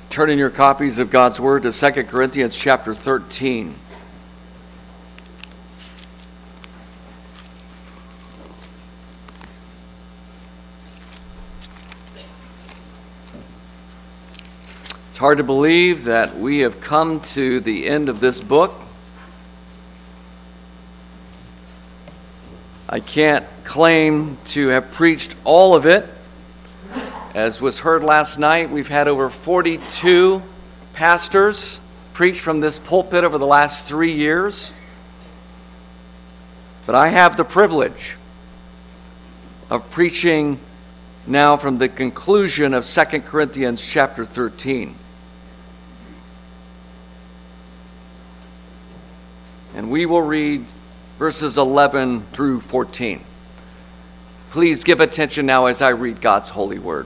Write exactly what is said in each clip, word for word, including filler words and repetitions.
Turn in your copies of God's Word to Second Corinthians chapter thirteen. It's hard to believe that we have come to the end of this book. I can't claim to have preached all of it. As was heard last night, we've had over forty-two pastors preach from this pulpit over the last three years. But I have the privilege of preaching now from the conclusion of Second Corinthians chapter thirteen. And we will read verses eleven through fourteen. Please give attention now as I read God's holy word.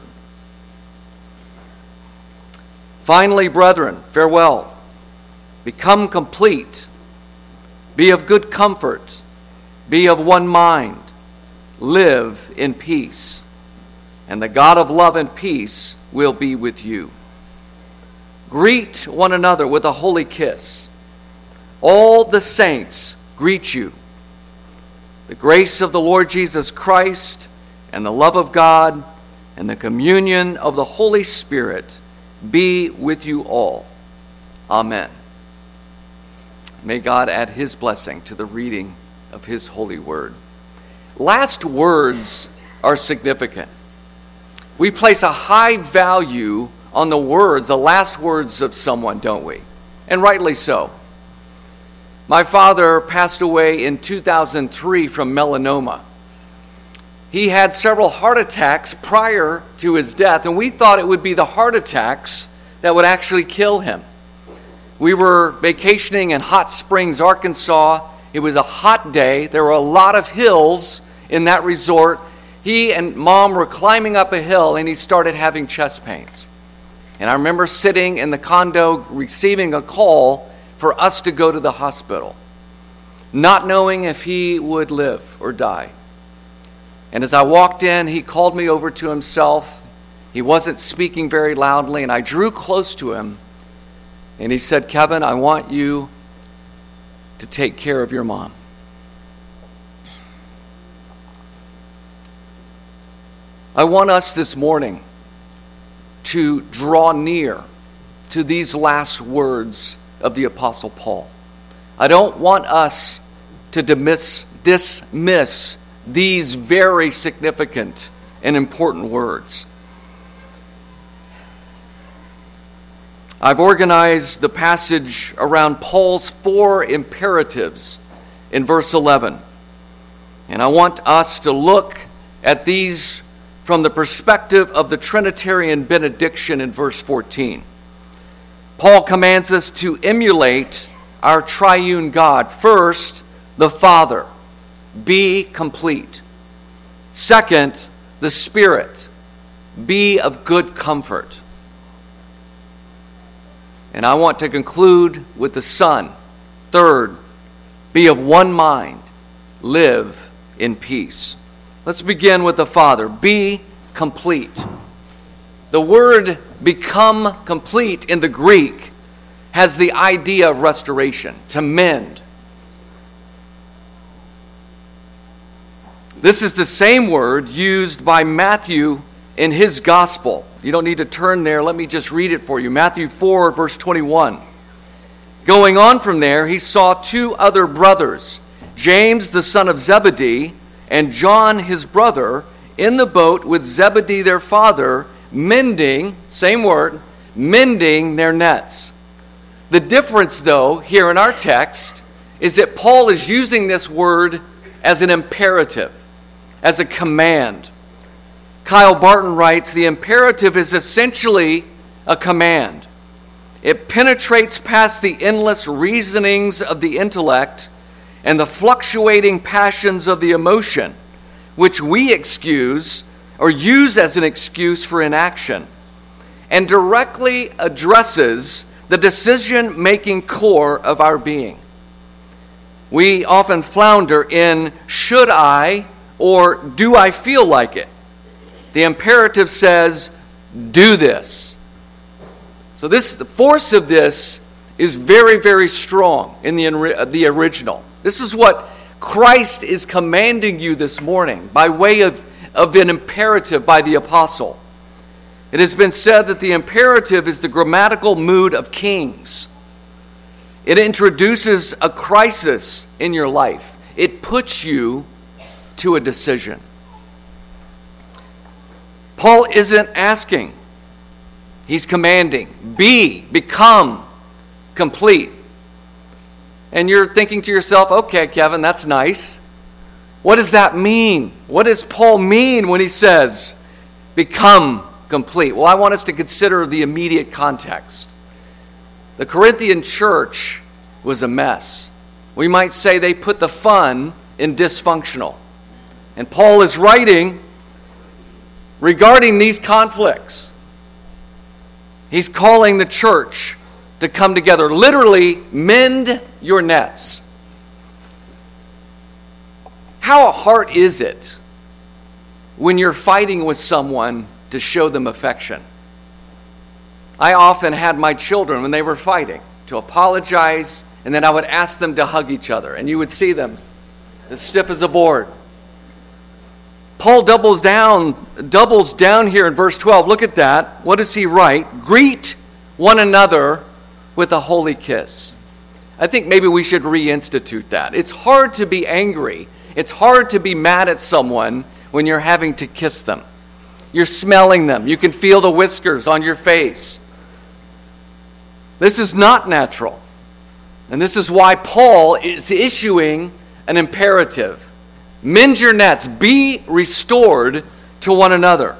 Finally, brethren, farewell. Become complete. Be of good comfort. Be of one mind. Live in peace. And the God of love and peace will be with you. Greet one another with a holy kiss. All the saints greet you. The grace of the Lord Jesus Christ and the love of God and the communion of the Holy Spirit be with you all. Amen. May God add his blessing to the reading of his holy word. Last words are significant. We place a high value on the words, the last words of someone, don't we? And rightly so. My father passed away in two thousand three from melanoma. He had several heart attacks prior to his death, and we thought it would be the heart attacks that would actually kill him. We were vacationing in Hot Springs, Arkansas. It was a hot day. There were a lot of hills in that resort. He and Mom were climbing up a hill, and he started having chest pains. And I remember sitting in the condo receiving a call for us to go to the hospital, not knowing if he would live or die. And as I walked in, he called me over to himself. He wasn't speaking very loudly, and I drew close to him. And he said, "Kevin, I want you to take care of your mom." I want us this morning to draw near to these last words of the Apostle Paul. I don't want us to dismiss, dismiss these very significant and important words. I've organized the passage around Paul's four imperatives in verse eleven. And I want us to look at these from the perspective of the Trinitarian benediction in verse fourteen. Paul commands us to emulate our triune God. First, the Father. Be complete. Second, the Spirit. Be of good comfort. And I want to conclude with the Son. Third, be of one mind. Live in peace. Let's begin with the Father. Be complete. The word become complete in the Greek has the idea of restoration, to mend. This is the same word used by Matthew in his gospel. You don't need to turn there. Let me just read it for you. Matthew four, verse twenty-one. Going on from there, he saw two other brothers, James the son of Zebedee and John his brother, in the boat with Zebedee their father, mending, same word, mending their nets. The difference, though, here in our text, is that Paul is using this word as an imperative, as a command. Kyle Barton writes, the imperative is essentially a command. It penetrates past the endless reasonings of the intellect and the fluctuating passions of the emotion, which we excuse or use as an excuse for inaction, and directly addresses the decision-making core of our being. We often flounder in should I or do I feel like it? The imperative says, do this. So this, the force of this is very, very strong in the, the original. This is what Christ is commanding you this morning by way of, of an imperative by the apostle. It has been said that the imperative is the grammatical mood of kings. It introduces a crisis in your life. It puts you to a decision. Paul isn't asking. He's commanding. Be, become complete. And you're thinking to yourself, okay, Kevin, that's nice. What does that mean? What does Paul mean when he says, become complete? Well, I want us to consider the immediate context. The Corinthian church was a mess. We might say they put the fun in dysfunctional. And Paul is writing regarding these conflicts. He's calling the church to come together. Literally, mend your nets. How hard is it when you're fighting with someone to show them affection? I often had my children, when they were fighting, to apologize, and then I would ask them to hug each other, and you would see them as stiff as a board. Paul doubles down, doubles down here in verse twelve. Look at that. What does he write? Greet one another with a holy kiss. I think maybe we should reinstitute that. It's hard to be angry. It's hard to be mad at someone when you're having to kiss them. You're smelling them. You can feel the whiskers on your face. This is not natural. And this is why Paul is issuing an imperative. Mend your nets. Be restored to one another.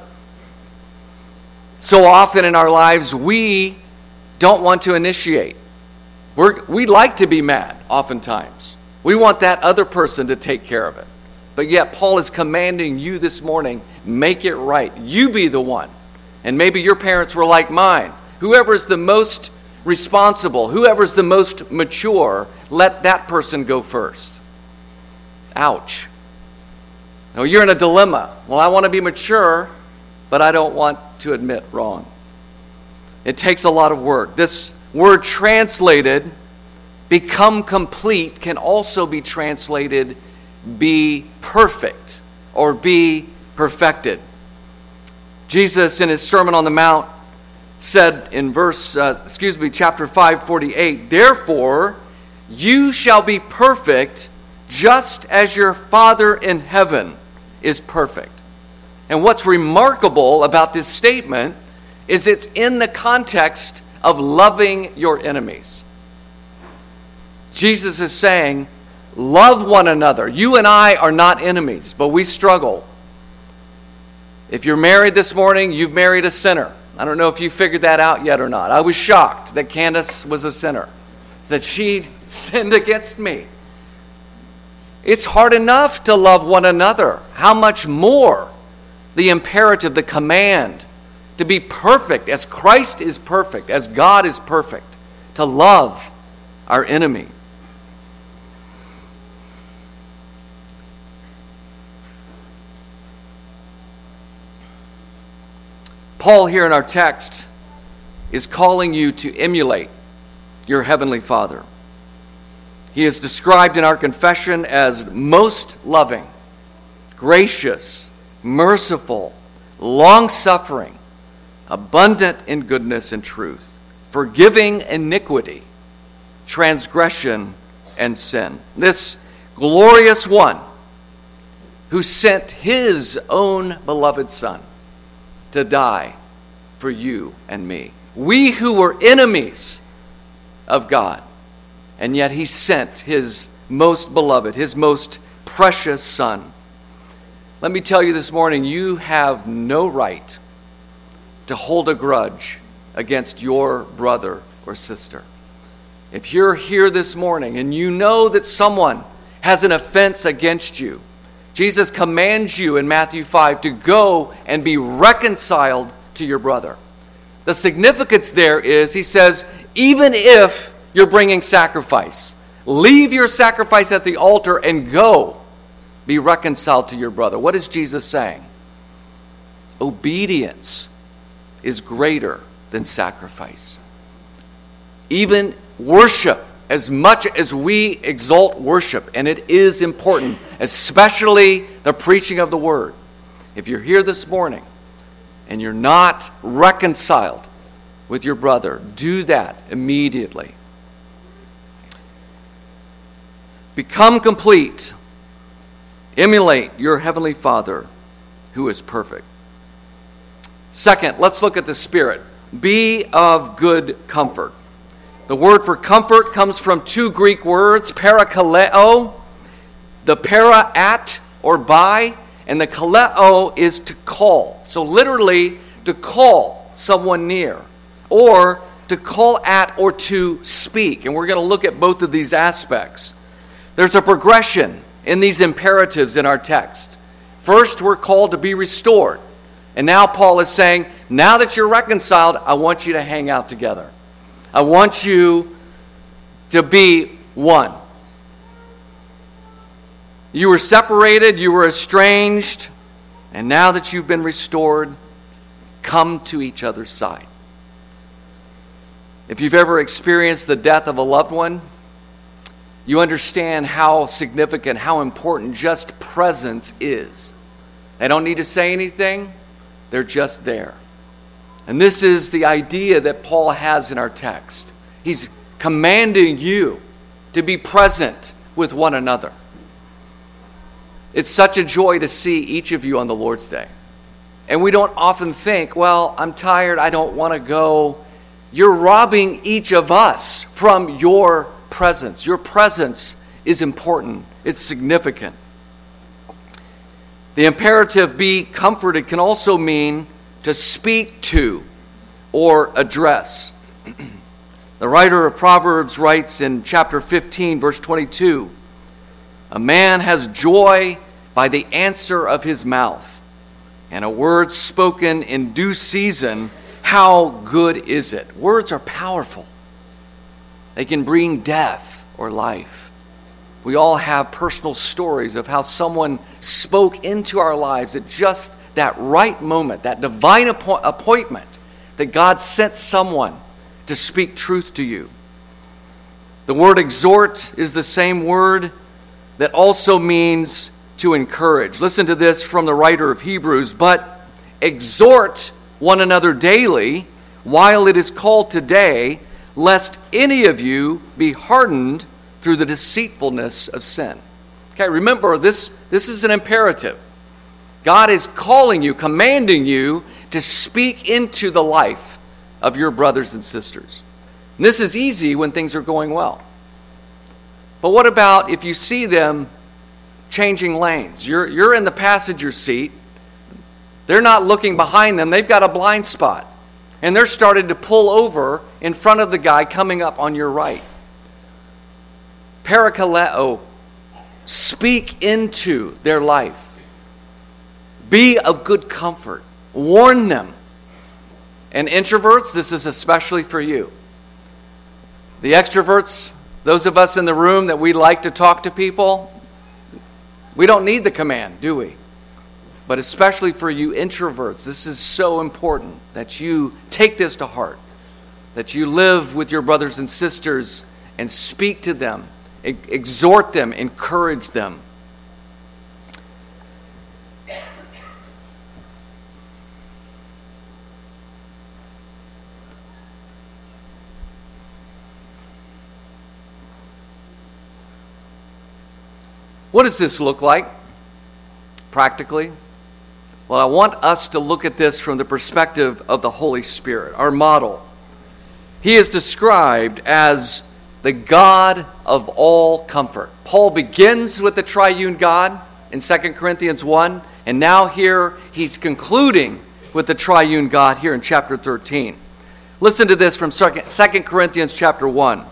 So often in our lives, we don't want to initiate. We're, we like to be mad, oftentimes. We want that other person to take care of it. But yet Paul is commanding you this morning, make it right. You be the one. And maybe your parents were like mine. Whoever is the most responsible, whoever is the most mature, let that person go first. Ouch. Now you're in a dilemma. Well, I want to be mature, but I don't want to admit wrong. It takes a lot of work. This word translated, become complete, can also be translated, be perfect or be perfected. Jesus, in his Sermon on the Mount, said in verse, uh, excuse me, chapter five, forty-eight, therefore you shall be perfect just as your Father in heaven is perfect. And what's remarkable about this statement is it's in the context of loving your enemies. Jesus is saying, love one another. You and I are not enemies, but we struggle. If you're married this morning, you've married a sinner. I don't know if you figured that out yet or not. I was shocked that Candace was a sinner, that she sinned against me. It's hard enough to love one another. How much more the imperative, the command, to be perfect as Christ is perfect, as God is perfect, to love our enemy. Paul here in our text is calling you to emulate your heavenly Father. He is described in our confession as most loving, gracious, merciful, long-suffering, abundant in goodness and truth, forgiving iniquity, transgression, and sin. This glorious one who sent his own beloved Son to die for you and me. We who were enemies of God, and yet he sent his most beloved, his most precious Son. Let me tell you this morning, you have no right to hold a grudge against your brother or sister. If you're here this morning and you know that someone has an offense against you, Jesus commands you in Matthew five to go and be reconciled to your brother. The significance there is, he says, even if you're bringing sacrifice, leave your sacrifice at the altar and go be reconciled to your brother. What is Jesus saying? Obedience is greater than sacrifice. even worship, as much as we exalt worship, and it is important, especially the preaching of the word. If you're here this morning and you're not reconciled with your brother, do that immediately. Become complete. Emulate your heavenly Father who is perfect. Second, let's look at the Spirit. Be of good comfort. The word for comfort comes from two Greek words, parakaleo, the para at or by, and the kaleo is to call. So literally, to call someone near, or to call at or to speak. And we're going to look at both of these aspects. There's a progression in these imperatives in our text. First, we're called to be restored. And now Paul is saying, now that you're reconciled, I want you to hang out together. I want you to be one. You were separated, you were estranged, and now that you've been restored, come to each other's side. If you've ever experienced the death of a loved one, you understand how significant, how important just presence is. They don't need to say anything, they're just there. And this is the idea that Paul has in our text. He's commanding you to be present with one another. It's such a joy to see each of you on the Lord's Day. And we don't often think, well, I'm tired, I don't want to go. You're robbing each of us from your presence. Your presence is important. It's significant. The imperative be comforted can also mean to speak to or address. The writer of Proverbs writes in chapter fifteen, verse twenty-two, a man has joy by the answer of his mouth, and a word spoken in due season, how good is it? Words are powerful. They can bring death or life. We all have personal stories of how someone spoke into our lives at just that right moment, that divine appo- appointment that God sent someone to speak truth to you. The word exhort is the same word that also means to encourage. Listen to this from the writer of Hebrews. But exhort one another daily while it is called today, lest any of you be hardened through the deceitfulness of sin. Okay, remember, this, this is an imperative. God is calling you, commanding you to speak into the life of your brothers and sisters. And this is easy when things are going well. But what about if you see them changing lanes? You're, you're in the passenger seat. They're not looking behind them. They've got a blind spot. And they're starting to pull over in front of the guy coming up on your right. Parakaleo, speak into their life. Be of good comfort. Warn them. And introverts, this is especially for you. The extroverts, those of us in the room that we like to talk to people, we don't need the command, do we? But especially for you introverts, this is so important that you take this to heart, that you live with your brothers and sisters and speak to them, exhort them, encourage them. What does this look like practically? Well, I want us to look at this from the perspective of the Holy Spirit, our model. He is described as the God of all comfort. Paul begins with the triune God in Second Corinthians one, and now here he's concluding with the triune God here in chapter thirteen. Listen to this from Second Corinthians chapter one.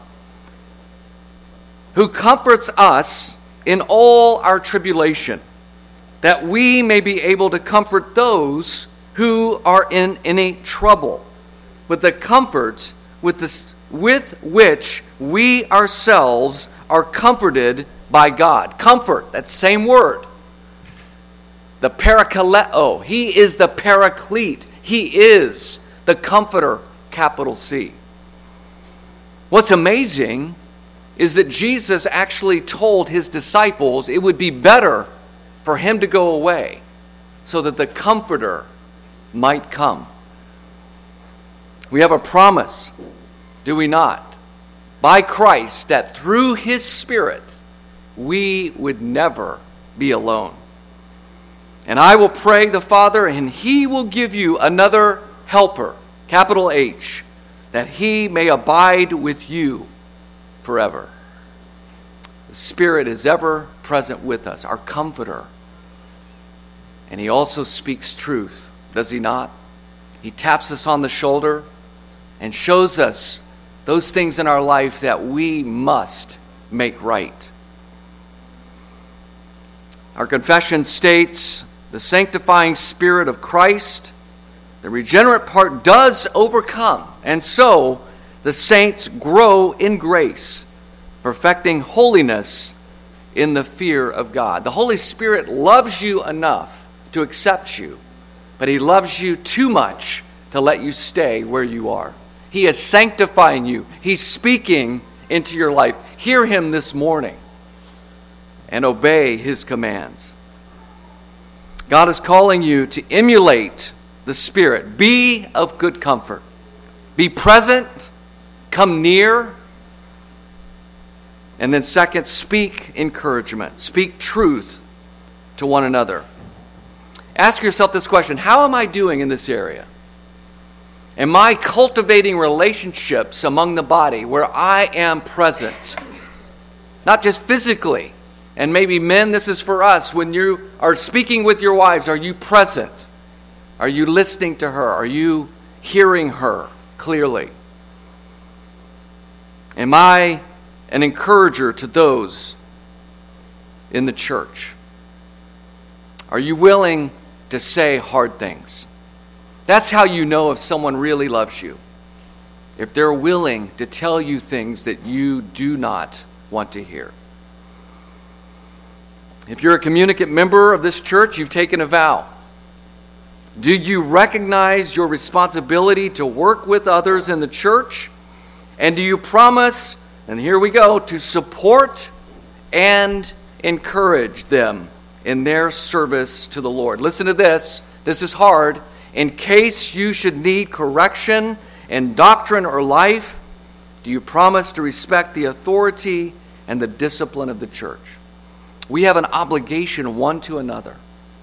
Who comforts us in all our tribulation, that we may be able to comfort those who are in any trouble, with the comfort with, this, with which we ourselves are comforted by God. Comfort, that same word. The parakaleo, he is the paraclete. He is the comforter, capital C. What's amazing is that Jesus actually told his disciples it would be better for him to go away so that the Comforter might come. We have a promise, do we not, by Christ, that through his Spirit we would never be alone. And I will pray the Father, and he will give you another helper, capital H, that he may abide with you forever. The Spirit is ever present with us, our Comforter. And he also speaks truth, does he not? He taps us on the shoulder and shows us those things in our life that we must make right. Our confession states, the sanctifying Spirit of Christ, the regenerate part, does overcome, and so the saints grow in grace, perfecting holiness in the fear of God. The Holy Spirit loves you enough to accept you, but he loves you too much to let you stay where you are. He is sanctifying you. He's speaking into your life. Hear him this morning and obey his commands. God is calling you to emulate the Spirit. Be of good comfort. Be present. Come near. And then second, speak encouragement. Speak truth to one another. Ask yourself this question: how am I doing in this area? Am I cultivating relationships among the body where I am present? Not just physically. And maybe men, this is for us. When you are speaking with your wives, are you present? Are you listening to her? Are you hearing her clearly? Am I an encourager to those in the church? Are you willing to say hard things? That's how you know if someone really loves you. If they're willing to tell you things that you do not want to hear. If you're a communicant member of this church, you've taken a vow. Do you recognize your responsibility to work with others in the church? And do you promise, and here we go, to support and encourage them in their service to the Lord? Listen to this. This is hard. In case you should need correction in doctrine or life, do you promise to respect the authority and the discipline of the church? We have an obligation one to another.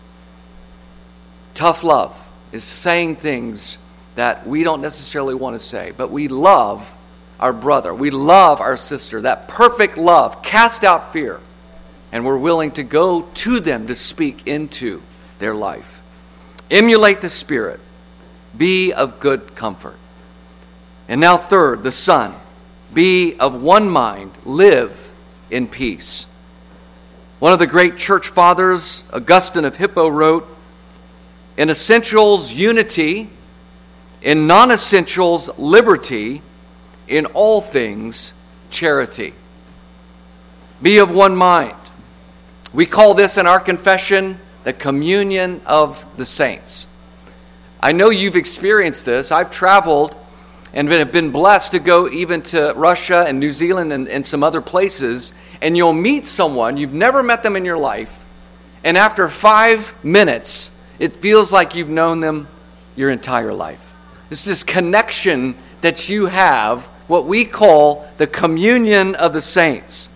Tough love is saying things that we don't necessarily want to say, but we love our brother. We love our sister. That perfect love casts out fear, and we're willing to go to them to speak into their life. Emulate the Spirit. Be of good comfort. And now third, the Son. Be of one mind. Live in peace. One of the great church fathers, Augustine of Hippo, wrote, in essentials, unity. In non-essentials, liberty. In all things, charity. Be of one mind. We call this in our confession the communion of the saints. I know you've experienced this. I've traveled and have been blessed to go even to Russia and New Zealand and, and some other places, and you'll meet someone, you've never met them in your life, and after five minutes, it feels like you've known them your entire life. It's this connection that you have, what we call the communion of the saints.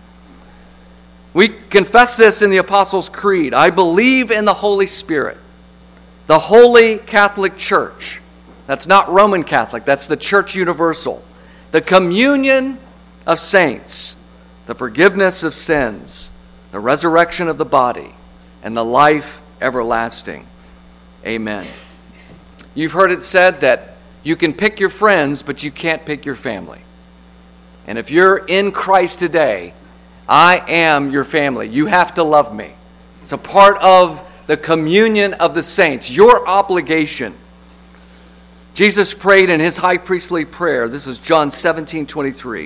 We confess this in the Apostles' Creed. I believe in the Holy Spirit, the Holy Catholic Church. That's not Roman Catholic, that's the Church Universal. The communion of saints, the forgiveness of sins, the resurrection of the body, and the life everlasting. Amen. You've heard it said that you can pick your friends, but you can't pick your family. And if you're in Christ today, I am your family. You have to love me. It's a part of the communion of the saints, your obligation. Jesus prayed in his high priestly prayer. This is John seventeen twenty-three.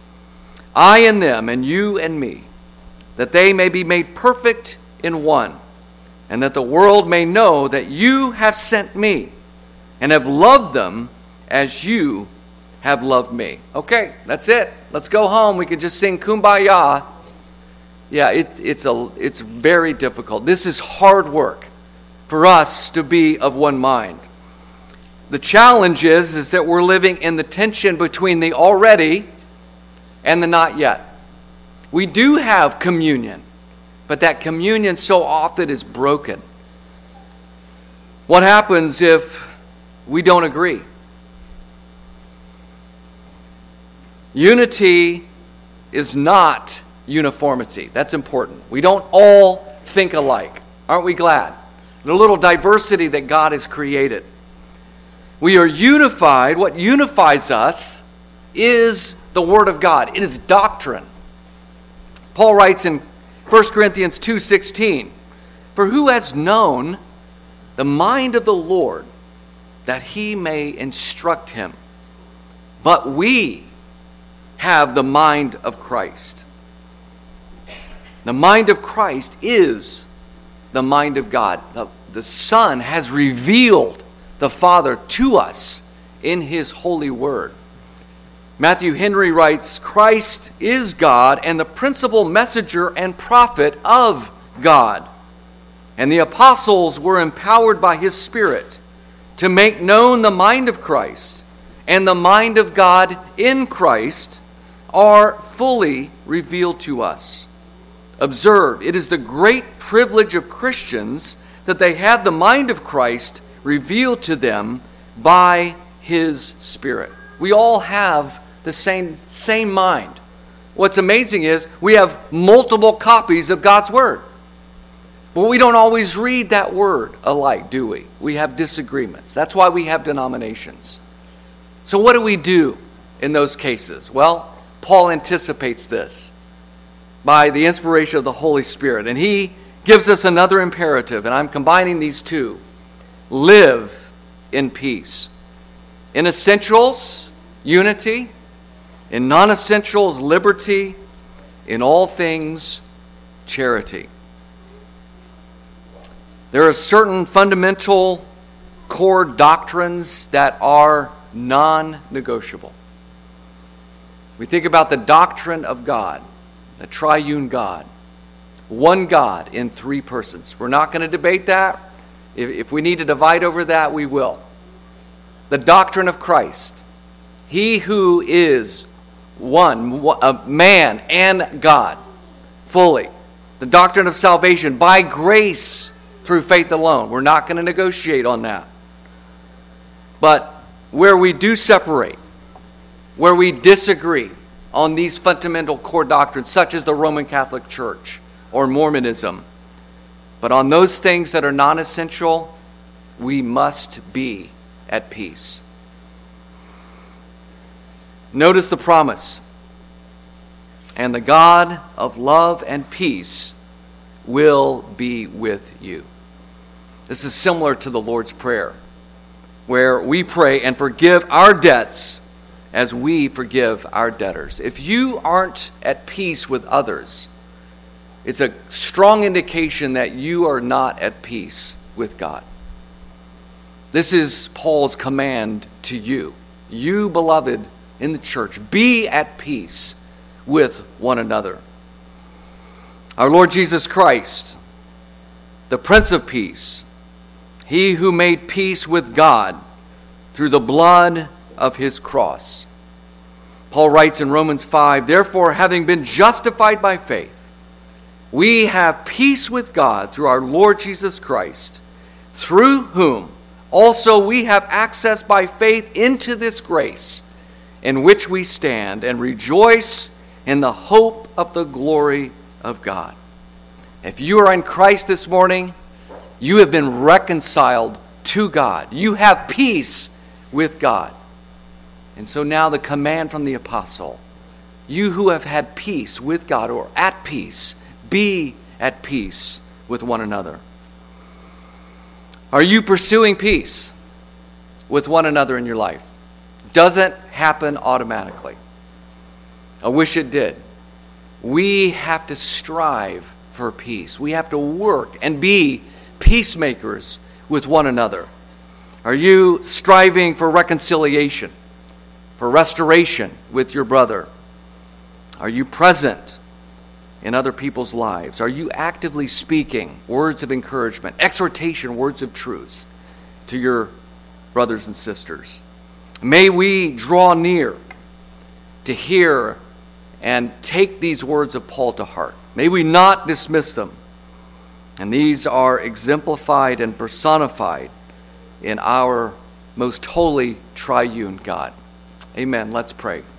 I and them, and you and me, that they may be made perfect in one, and that the world may know that you have sent me, and have loved them as you have loved me. Okay, that's it. Let's go home. We can just sing Kumbaya. Yeah, it, it's a it's very difficult. This is hard work for us to be of one mind. The challenge is, is that we're living in the tension between the already and the not yet. We do have communion, but that communion so often is broken. What happens if we don't agree? Unity is not uniformity. That's important. We don't all think alike. Aren't we glad? The little diversity that God has created. We are unified. What unifies us is the Word of God. It is doctrine. Paul writes in First Corinthians two sixteen, "For who has known the mind of the Lord, that he may instruct him? But we have the mind of Christ." The mind of Christ is the mind of God. The, the Son has revealed the Father to us in His holy word. Matthew Henry writes, "Christ is God and the principal messenger and prophet of God. And the apostles were empowered by His Spirit to make known the mind of Christ, and the mind of God in Christ are fully revealed to us." Observe, it is the great privilege of Christians that they have the mind of Christ revealed to them by His Spirit. We all have the same, same mind. What's amazing is we have multiple copies of God's Word. But we don't always read that Word alike, do we? We have disagreements. That's why we have denominations. So what do we do in those cases? Well, Paul anticipates this by the inspiration of the Holy Spirit. And he gives us another imperative, and I'm combining these two. Live in peace. In essentials, unity. In non-essentials, liberty. In all things, charity. There are certain fundamental core doctrines that are non-negotiable. We think about the doctrine of God, the triune God. One God in three persons. We're not going to debate that. If, if we need to divide over that, we will. The doctrine of Christ. He who is one, a man and God, fully. The doctrine of salvation by grace through faith alone. We're not going to negotiate on that. But where we do separate, where we disagree on these fundamental core doctrines, such as the Roman Catholic Church or Mormonism, but on those things that are non-essential, we must be at peace. Notice the promise. "And the God of love and peace will be with you." This is similar to the Lord's Prayer, where we pray, "And forgive our debts as we forgive our debtors." If you aren't at peace with others, it's a strong indication that you are not at peace with God. This is Paul's command to you. You, beloved, in the church, be at peace with one another. Our Lord Jesus Christ, the Prince of Peace, He who made peace with God through the blood of His cross. Paul writes in Romans five, "Therefore, having been justified by faith, we have peace with God through our Lord Jesus Christ, through whom also we have access by faith into this grace in which we stand and rejoice in the hope of the glory of God." If you are in Christ this morning, you have been reconciled to God. You have peace with God. And so now the command from the apostle, you who have had peace with God or at peace, be at peace with one another. Are you pursuing peace with one another in your life? Doesn't happen automatically. I wish it did. We have to strive for peace. We have to work and be peacemakers with one another. Are you striving for reconciliation? for restoration with your brother? Are you present in other people's lives? Are you actively speaking words of encouragement, exhortation, words of truth to your brothers and sisters? May we draw near to hear and take these words of Paul to heart. May we not dismiss them. And these are exemplified and personified in our most holy triune God. Amen. Let's pray.